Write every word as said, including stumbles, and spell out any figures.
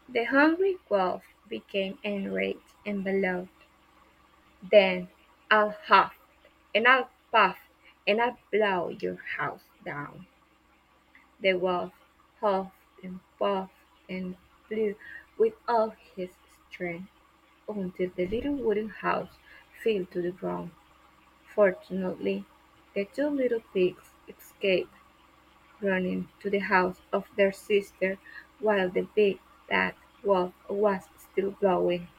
The hungry wolf became enraged and bellowed, "Then I'll huff, and I'll puff, and I'll blow your house down." The wolf huffed and puffed and blew with all his strength until the little wooden house fell to the ground. Fortunately, the two little pigs escaped, running to the house of their sister while the big bad wolf was still blowing.